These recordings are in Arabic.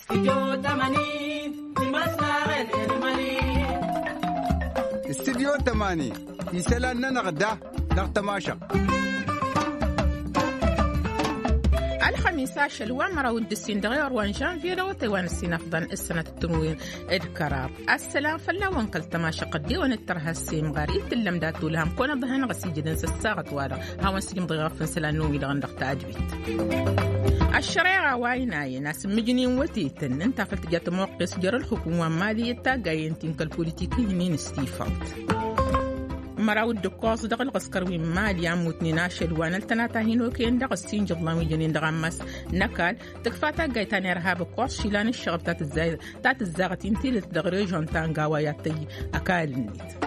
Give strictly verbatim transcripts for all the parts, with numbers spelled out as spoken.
استديو تماني يسألنا نغدا نغتماشا الخميس عشر الوامرة والدسين دغير وان جانفيرا وتوان السين أفضل السنة التنوين إذكرار السلام فلا وانقل تماشا قدي ونترها السيم غاري تلم داتو لهم كون ظهن غسي جدن سساغت وارا هاوان سليم ضغاف فنسلا نومي لغندق تأجبيت الشريعة وايناي ناس مجنين وتيتن انت فلتجات موقس جر الحكومة مالية تاقاين تنك البوليتيكي هنين ستيفالت مراود الدكوز دغل غسكروي مال ياموتني ناشل وانا التناتا هينو كين دغ السين جضلامي جنين دغمس نكال تكفاتا غايتان ارهاب كوس شيلان الشغب تات الزايد تات الزاغتين تيل تدغريجون تانغا وياتي اكال نيت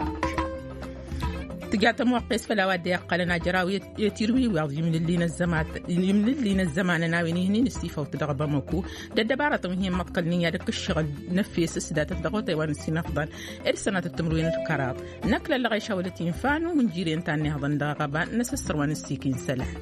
تجات موقس فلا ودي قالنا جراوي يتيروي واضي من اللي الزمان من اللي الزمان ناويني هني نستيفا وتدغب موكو ددبارة هي متقلني دك الشغل نفيس سدات الضغوطي ونسي نفضل ارسنة التمرين الكراب نكل اللي غيشا ولتين فانو من جيرين تاني هضن دغبا نسسر ونسيكين سلام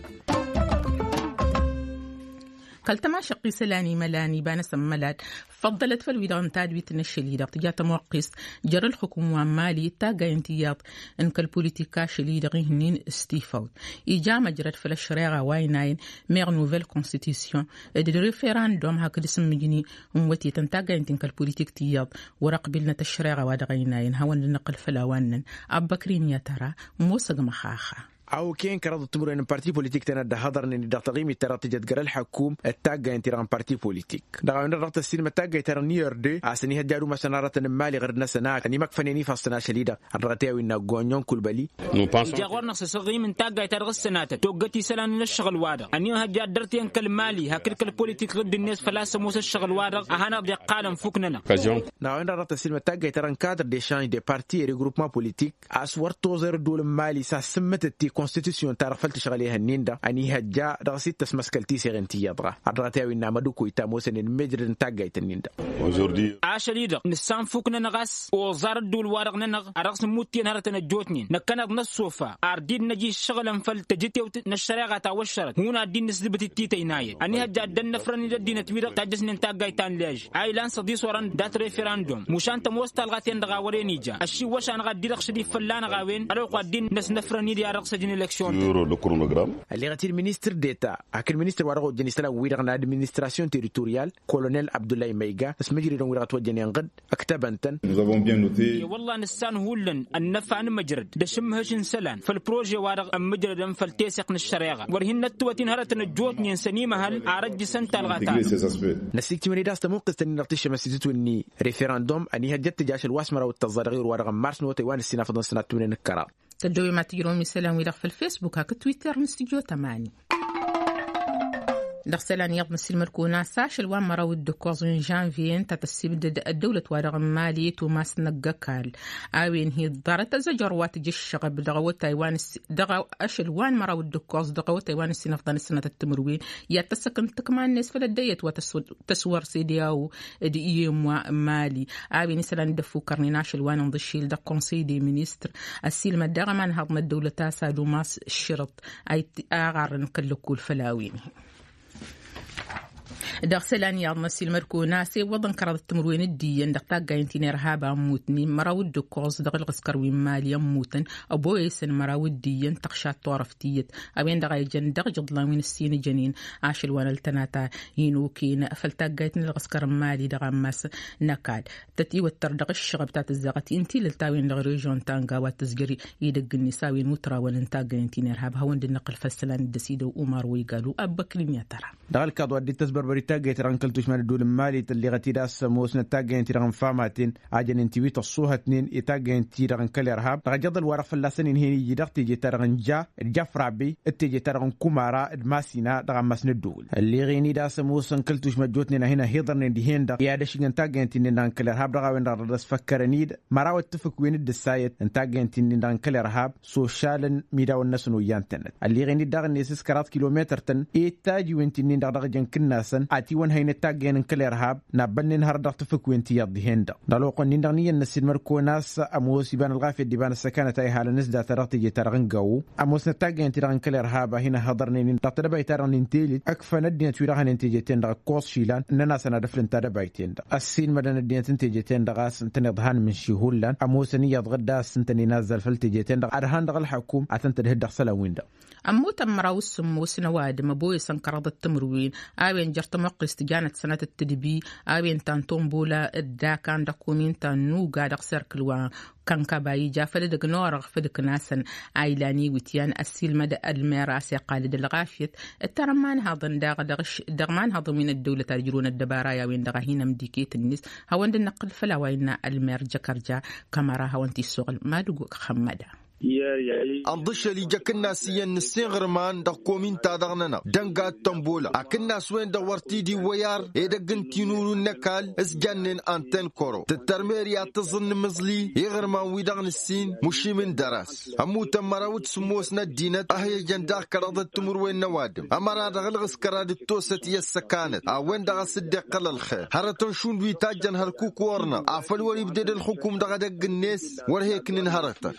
قلتما شقي سلاني ملاني بانا سملات فضلت فالويدان تادويت النشليدة تجات موقس جر الحكومة مالي تاقا انتياط انك البوليتيكا شليدة غيهنين استيفاوت إجامة جرت فالشريعة وايناين ميغ نوفيل كونستيتيسيون دي ريفيراندوم هكذا سمجني اموتي تنتاقا انتنك البوليتيك تياط ورقبلنا الشريعة وادغيناين هون لنقل فلاوانن أبكرين يا ترى موسق مخاخة أو كين كرادو تمر إن بارتي بوليتيك تنادى هذا إن دا تغيمي ترى تجد جرال حكوم التاجة إنتران بارتي بوليتيك دا عندنا رابط السينما التاجة ترى نير دي عشان هدارو مثلا رات المالي غير الناس هناك يعني مكفنيني فاستنا شديدة الراتيا وإن جوانيون كل بالي جاورنا سصغيم من تاجة ترى السنات توقتي سلان الشغل وارد أني هجا درتي إنك المالي هكذا البوليتيك ضد الناس فلا سموس الشغل وارد أهنا بدي قالم فوقنا دا عندنا رابط السينما التاجة ترى كادر دي شان دي بارتي ريجروبمان بوليتيك أسوار توزر دول المالي ساسمت التي كونستيتيسيون تعرف فلتش عليها النيندا أني هجا رغسيت تسمسكلتي سيغنتي يضغى الراتيا وإن مدوكو يتاموسن المجر نتاجة النيندا عاش ليدا نسان فوقنا نغاس وزار الدول وارغنا نغ أرغس موتين هرتنا جوتنين نكنا نصوفا أردين نجي الشغل فلتجتي ونشريغة تاوشرت هنا الدين نسلبت التيتي نايد أني هجا دن نفرني الدين تميرا تاجس نتاجة تان لاج أيلان صدي صوران دات ريفيراندوم مشان تموست الغاتين دغاورين يجا الشي وشان غادي رخصدي فلان غاوين أروق الدين نس نفرني دي أرغس جين الإلكشن يورو لو كرونوغرام اللي غاتي المينستر ديتا أكل المينستر وارغو جني سلام ويرغنا أدمينستراسيون تيريتوريال كولونيل عبد الله ميغا اسمجري دون ويرغت وجني انقد اكتبنتن والله نسان هولن النفع مجرد دشمهش سلان فالبروجي وارغ مجرد فالتيسق الشريعه ورهن التوتين هرتن الجوت نسني مهل ارج سنت الغتا نسيت من داست موقف تن نقتش مسيتو اني ريفيراندوم اني هجت جاش الواسمره والتزرغير وارغ مارس نوتي وان السنه فضل سنه تمنين الكرام تدوي ما تجرون سلام ويرغ في الفيسبوك هاك تويتر نستجو تماني دخسلان يضم السلمركونا ساش الوان مراو الدكوزين جانفين تتسيب الدولة وارغ مالي توماس نقاكال آوين هي الضارة زجر واتج الشغب دغو تايوان دغو أش الوان مراو الدكوز دغو تايوان السنة فضان السنة التمروين يتسكن تكمان ناس فلديت وتسور سيدياو ديوم مالي آوين سلان دفو كرنيناش الوان نضشيل دا كونسيدي مينيستر السلمة دغمان هضم الدولة تاسا دوماس الشرط أي آغار نكلكو الفلاوين دخسلان ياض مسيل مركو ناسي وضن كرد التمروين الديين دقتا قاينتين إرهابا موتني مراود دكوز دغل غسكروين ماليا موتن أبويسن مراود ديين تقشات طورفتيت أبين دغاي جن دغ جضلاوين السين جنين عاشل وانا التناتا ينوكين فلتا قايتن الغسكر مالي دغا ماس نكاد تتي وتر دغ الشغب تات الزغتي انتي للتاوين لغريجون تانقا واتزقري يدق النساوين وترا ولنتا قاينتين إرهاب هون دي نقل فالسلان الدسيدو ومار ويقالوا أبكرين يا ترى دغل كاد ودي تسبر تاجي تران كلتوش من الدول المالي اللي غتي داس موسنا تاجي تران فاماتين عجن انتويت الصوها اثنين يتاجي تران كل ارهاب رجض الورف اللسنين هي يدق تيجي تران جا الجفرابي تيجي تران كومارا الماسينا دغ مسن الدول اللي غيني داس موسن كلتوش مجوتنا هنا هيضرن دي هندا يا دشين تاجي تنين كل ارهاب دغ وين درس فكرنيد مراو اتفق وين الدسايت تاجي تنين كل ارهاب سوشال ميدا والناس ويانتن اللي غيني دغ نيسس كرات كيلومتر تن اي تاجي وين تنين دغ جن كناسن آتي ون هين التاجين نكل إرهاب نبني نهار دغت فكوين تياد هندا دلو قن نغني النسيد مركو ناس أموس يبان الغافي ديبان السكانة أي حال نسدا ترغتي جي ترغن جو أموس نتاجين ترغن كل إرهاب هنا هضرني تطلب يترغن نتيلي أكفى ندي تيرغن نتيجتين دغ كوس شيلان إننا سندفلن تربيتين السين مدن الدين تنتيجتين دغاس تنضهان من شهولان أموس نية غدا سنتني نازل فلتيجتين دغ أرهان دغ الحكوم عتنت ده دغسلا ويندا أمو تمراو السمو سنواد مبوي سنكرض التمروين آبين جرت مقرس تجانت سنة التدبي آبين تانتون بولا الدا كان دكومين تانو قاد أخسر كلوا كان كباي جا فدك نورغ فدك ناسن عيلاني وتيان السيل مدى الميراس قالد الغافيت الترمان هذا داغ دغش دغمان هذا من الدولة تجرون الدبارايا وين دغهينا مديكيت الناس هوند النقل فلا وين المير جكرجا كاميرا هونتي الشغل ما دقو خمدا أنضش اللي جاكنا سيان السيغرمان دا كومين تادغننا دنقات تنبولا أكنا سوين دورتي دي ويار إذا قنتينو النكال اسجنن أنتن كورو تترميريا تظن مزلي يغرمان ويدغن السين مشي من دراس أمو تمراوت سموسنا الدينات أهي جنداق كرادة تمروين نوادم أمرا دغلغس كرادة توست يسكانت أوين دغا صدق الخير هرتون شون بيتاجن هركوك ورنا أفل وريبدد الحكوم دغا دق الناس ورهيك ننهرتر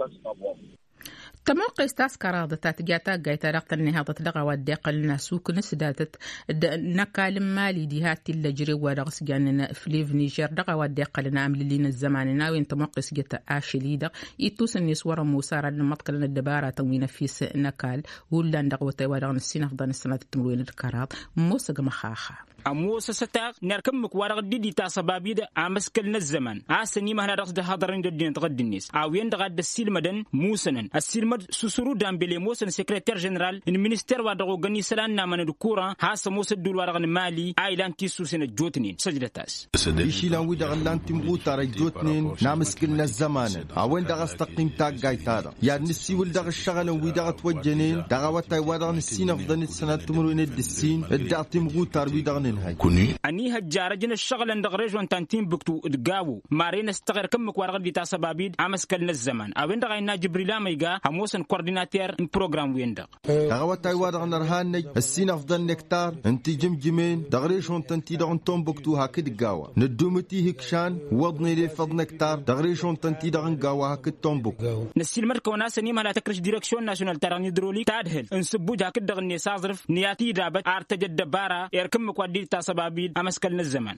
تموقع استاس كراضة تاتجاتا جايتا رقت النهاضة لغا وديق الناسوك نسداتت نكال مالي ديهات اللجري ورغس جاننا فليف نيجر لغا وديق لنا عمل لين الزمان ناوين تموقع سجتا آشليدا يتوس الناس ورا موسارا لمطقل الدبارة توين فيس نكال ولان دغوتي ورغن السين أفضل السنة التمروين الكراض موسق مخاخا أموس ستاق نركم مكوارغ دي تا سبابيد عمسكلنا الزمن عاسني مهنا رقص ده هادرين دين تغد الناس عوين دغد السيل مدن موسنن السيل مد سسرو دامبلي موسن سكرتير جنرال المينستير ودغو غني سلان نامن دكورا هاس موس دول ورغن مالي ايلان تيسو سن جوتنين سجلتاس يشيلان وي دغلان تيمبو تار جوتنين نامسكلنا الزمان عوين دغس تقيم تاق جايتادا يا نسي ول دغ الشغل وي دغ توجنين دغوتاي ودغن السين افضل سنه تمرين الدسين الدع تيمبو تار وي دغن أني هجارجنا الشغل عند غريج وانتانتين بكتو دقاو مارين استغير كم مكوارغ دي تاسبابيد عمسكلنا الزمان أوين دغينا جبريلا ميغا هموسن كورديناتير بروغرام ويندا دغوات تايواد غنرهاني السين أفضل نكتار انتي جمجمين دغريش وانتانتي دغن توم بكتو هاكي دقاوا ندومتي هكشان وضني لي فضل نكتار دغريش وانتانتي دغن قاوا هاكي توم بكتو نسيل مركو ناسا نيما لا تكرش ديركسيون ناسيونال تراني درولي تادهل انسبو جاكي دغني سازرف نياتي دابت ارتجد دبارا يركم مكوادي سبابيد أمسكلنا الزمان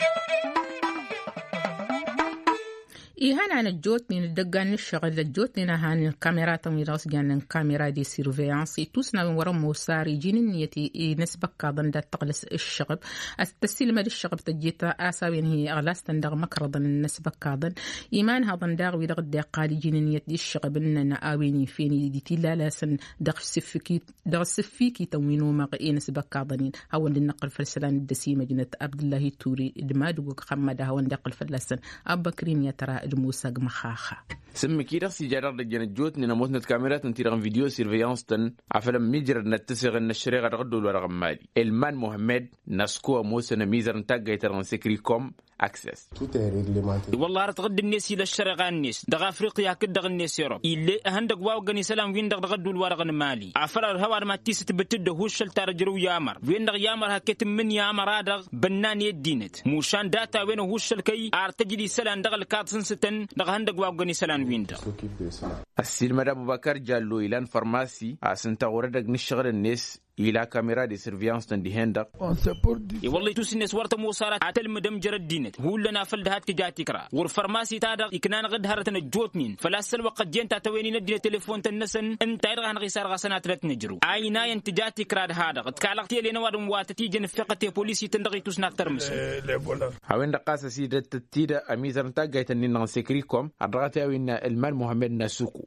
إيهان عن الجوتني الدقان الشغل الجوتني نهان الكاميرات ويراس جان الكاميرا دي سيرفيانس توسنا من ورا موساري جين النيتي نسبة كاضن دا تقلس الشغب التسليم الشغب تجيتا آساوين هي أغلاس تندغ مكرضن النسبة كاضن إيمان هذا داغ ويدغ داقالي جين النيت دي الشغب إننا آويني فيني دي تلا لاسن دغ سفكي دغ سفيكي توينو مغئي نسبة كاضنين هون للنقل فلسلان الدسيمة جنة عبد الله توري دمادو خمدا هون دقل فلسن أبا كريم يترى الموسى مخاخا سمي كيرا سيجارة رجال الجوت نموت نت كاميرات نتيران فيديو سيرفيانس تن عفلم ميجر نتسغ النشريغ رغدو الورغم مالي المان محمد نسكو موسى نميزر نتاق يتران سكري كوم اكسس والله رتغد الناس الى الشرق الناس دغ افريقيا كدغ الناس يوروب اللي هندق واو غني سلام وين دغ غدو الورغن مالي عفر الهوار ما تيس تبتد هو شلتار جرو يامر وين دغ يامر هكيت من يامر دغ بنان يدينت موشان داتا وين هو شلكي ارتجدي سلام دغ الكاتسن ستن دغ هندق واو غني سلام وين دغ السيد مدى ابو بكر جالو الان فارماسي اسنتا وردق نشغل الناس إلى كاميرا دي سيرفيانس تندي هندا والله توس الناس ورت موسارات عتل مدم جرد دينت هو لنا فلدها تجاتي كرا والفرماسي تادا يكنان غد هرتنا جوتنين فلا سل وقت جنت تويني ندي تليفون تنسن انت يرغن غيسار غسنات لا تنجرو عينا ينتجاتي كرا هذا قد كعلقتي لنا واد مواتتي جن فقتي بوليسي تندغي توس ناكتر مس هاوين دقاس سيده تتيدا اميزر نتا جايتني نان سيكريكوم ادراتي وين المان محمد ناسوكو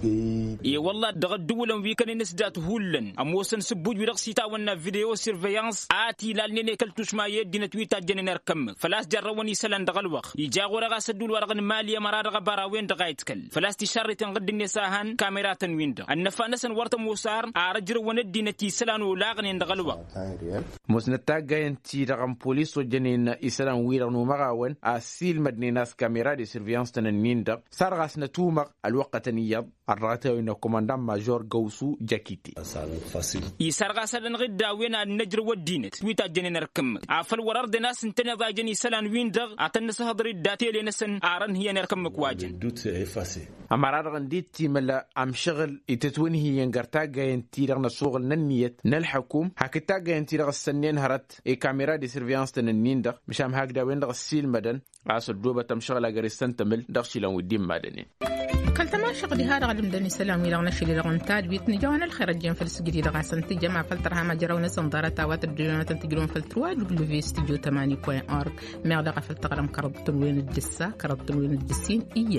اي والله دغد دولا ويكن نسدات هولن اموسن سبوج رقصيتا ونا فيديو سيرفيانس آتي لالني كلتوش ما يدينا تويتا جنينر كم فلاس جروني سلان دغل وخ يجاغو رغا سدول ورغن ماليا مراد غبارا وين دغا يتكل فلاس تشاري تنغد النساهان كاميرات ويندا النفا نسن ورت موسار ارجر وندينا تي سلان ولاغن دغل وخ مسنتا غاينتي رقم بوليس وجنين اسلان ويرنو مغاون اسيل مدني ناس كاميرا دي سيرفيانس تننيندا سارغاس نتومق الوقت نياب الراتي وإن كوماندان ماجور جوسو جاكيتي يسرغ سلن غدا وين النجر ودينت تويتا جنين ركم عفل ورد ناس انتنا ضاجني سلان وين دغ اتنس هضري داتي لنسن ارن هي نركم كواجن أمرار غنديتي ملا أم شغل يتتوين هي ينقرتا جاين تيرغنا شغل ننيت نالحكوم حكتا جاين تيرغ السنين هرت اي كاميرا دي سيرفيانس تننين دغ مشام هاكدا وين دغ السيل مدن عاسل دوبة تمشغل أغريستان تمل دغ شيلان ودين مدنين كل تماشق لهذا غلم دني سلام إلى غنشي لغن تاد بيتني جوانا الخير الجيم في السجري لغا سنتي جمع فلترها ما جراونا سنضارة تاوات الديونا تنتجلون فلتروا دبليو في ستوديو ثمانية بوين أورغ مغلقة فلتقرم كرب تنوين الدسة كرب تنوين الدسين إيه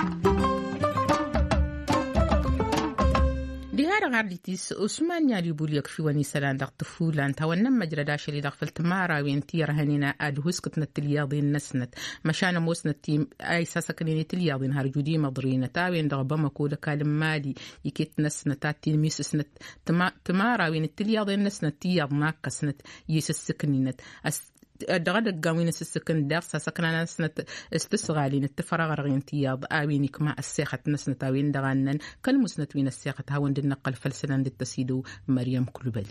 دهار غارديتيس عثمان يالي بوليك في وني سلان دغ طفولان تاونم مجرى داش اللي دغ فلتمارا وين تير هنينا ادهوس كتنا التلياضين نسنت مشان موسنا تيم اي ساسكنيني تلياضين هرجودي مضرينا تاوين دغ بمكو دكالم مالي يكيت نسنت تاتي ميسسنت تمارا وين التلياضين نسنت تياض ناقصنت يسسكنينت دغد القوين السكن درس سكننا سنت استسغالين التفرغ رغين تياض آوينك مع السيخة نسنة آوين دغانن كالمسنة وين السيخة هاون دي النقل فلسلان دي التسيدو مريم كلبالي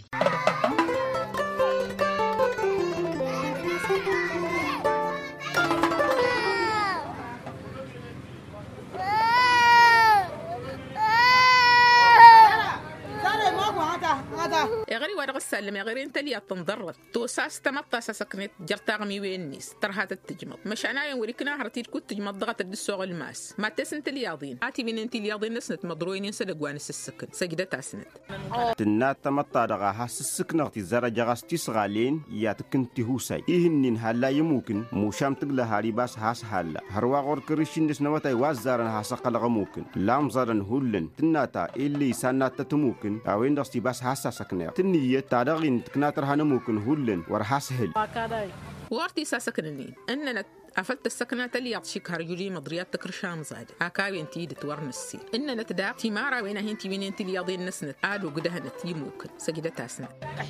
غيري ورق السلم غيري انت اللي تنضرت تو ساس تمطى سكنت جرتاغمي وينيس ترهات التجمط مش انا يوريكنا هرتي كنت تجمط ضغط الدسوغ الماس ما تسنت الياضين اتي من انت الياضين نسنت مضروين سدغوانس السكن سجدت اسنت تنا تمطى دغا حس السكنتي زرجا غاستي صغالين يا تكنتي هوساي يهنين هلا يمكن موشام تغلا هاري باس حاس حلا هروا غور كريشين نسنوتاي وازارن حسقل غموكن لام زرن هولن تناتا اللي سنات تموكن اوين دستي باس حاس سكنه تنيه تادغين تكناتر هنموكن هولن ورحاسهل وارتي ساسكنني اننا أفلت السكنات اللي يعطيك هرجولي مضريات تكرشام زاد هكاوي انتي دتورن السي إننا تداق تيمارا وين هنتي وين انتي الياضين نسنت آلو قدها نتي ممكن سجدتها سنة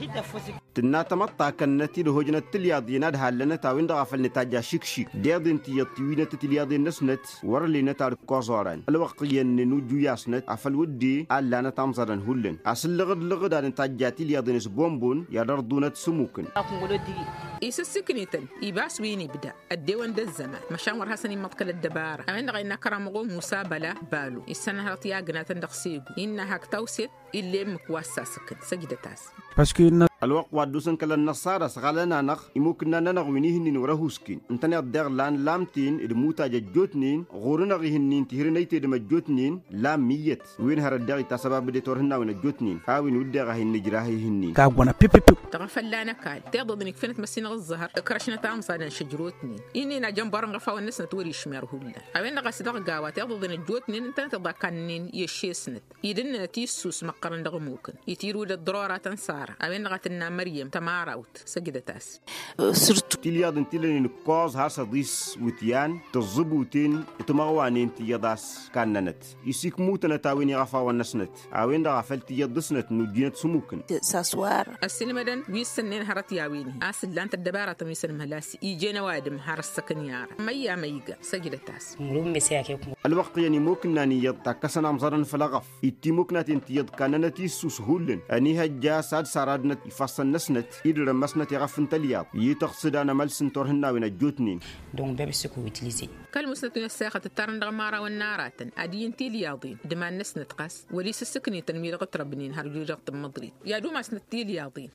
تنا تمطى كنتي لهجنة الياضين هذا لنا تاوين دغفل نتاجا شيك شيك ديادين تي يطوينة الياضين نسنت ورلي نتار كوزارن الوقت يننو جياسنت أفل ودي ألا نتامزرن هولن أصل لغد لغد أن تاجاتي الياضين سبومبون يدردونت سموكن إيس السكنيتن يباس ويني بدا الديوان ده الزمان مشان ورها سنين مطكل الدبارة أمين غينا كرامغو موسى بلا بالو السنة هرطيا قناة دخسيبو إنها كتوسيت اللي مكواسا سكن سجدة تاس الوقت وادوسن كلا النصارى سغالنا نخ يمكننا نغوينيهن ورهوسكين انتنا الدغ لان لامتين الموتا جوتنين غورنا غيهنين تهرنيتي دم جوتنين لام ميت وين هر الدغ تسبب دي تورهنا وين جوتنين هاوين ودغ هن جراهيهن كاغونا بيب بيب تغفلانا كال تغضنك فنت مسينا الزهر كرشنا تام صادن شجروتنين اننا جنبار غفا والناس نتوري شميرهولنا اوين غسدغ غاوا تغضن جوتنين انت تضكنين يشيسنت يدن تيسوس مقرن دغ ممكن يتيروا للضرورة تنصار اوين غتنا مريم تماراوت سجدتاس سرت تلياد تلين كوز هاسا ديس وتيان تزبوتين تمغوانين تياداس كاننت يسيك موتنا تاوين غفا والنسنت اوين غفل تيادسنت نجينت سموكن ساسوار السلمدن ويسنين هرت ياويني اسل لانت الدباره تميسن مهلاس يجينا وادم هرسكن يار ميا ميغا سجدتاس الوقت يعني ممكن ناني يتكسنا مزرن فلغف يتيموكنا تنتياد كاننت يسوس هولن اني هجا ساد سارادنت يفصل نسنت يدر مسنت يغفن تلياب يتقصد انا ملسن تورهنا وين جوتنين دون بيب سكو يتليزي كالمسنت الساخه الترن دغمارا والنارات ادين تيلياضين دما نسنت قاس وليس السكني تنمير غتربنين هرجو رقط مضري يا دوما سنت تيلياضين